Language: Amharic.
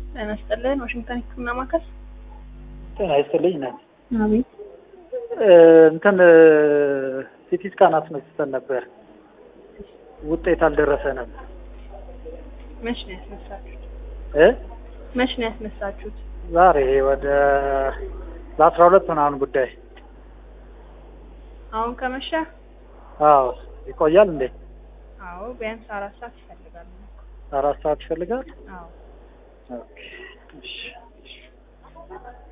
ጤና ይስጥልን ዋሽንግተን ህክምና ማዕከል። ጤና ይስጥልኝ ነኝ። አቤት። እንትን ሲቲ ስካን አስነስተን ነበር፣ ውጤት አልደረሰንም። መች ነው ያስነሳችሁት? መች ነው ያስነሳችሁት? ዛሬ ወደ 12 ምናምን ጉዳይ። አሁን ከመሸ? አዎ። ይቆያል እንዴ? አዎ ቢያንስ 4 ሰዓት ይፈልጋል። 4 ሰዓት ይፈልጋል? አዎ። ኦኬ እሺ።